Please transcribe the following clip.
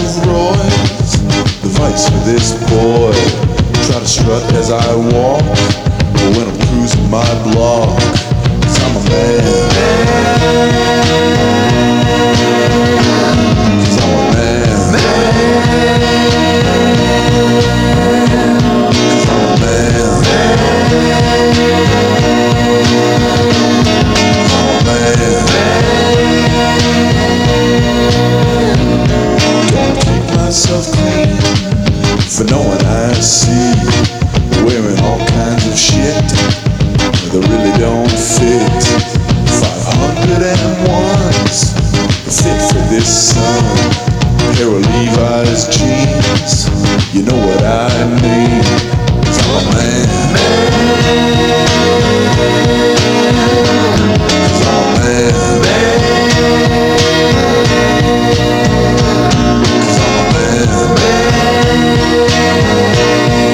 of Roy's, the vice for this boy. Try to strut as I walk, but when I'm cruising my block, 'cause I'm a man. 'Cause I'm a man. 'Cause I'm a man. I'm a man. Don't keep myself clean for no one I see, wearing all kinds of shit that really don't fit. 501s fit for this sun. Pair of Levi's jeans, you know what I mean. 'Cause I'm a man.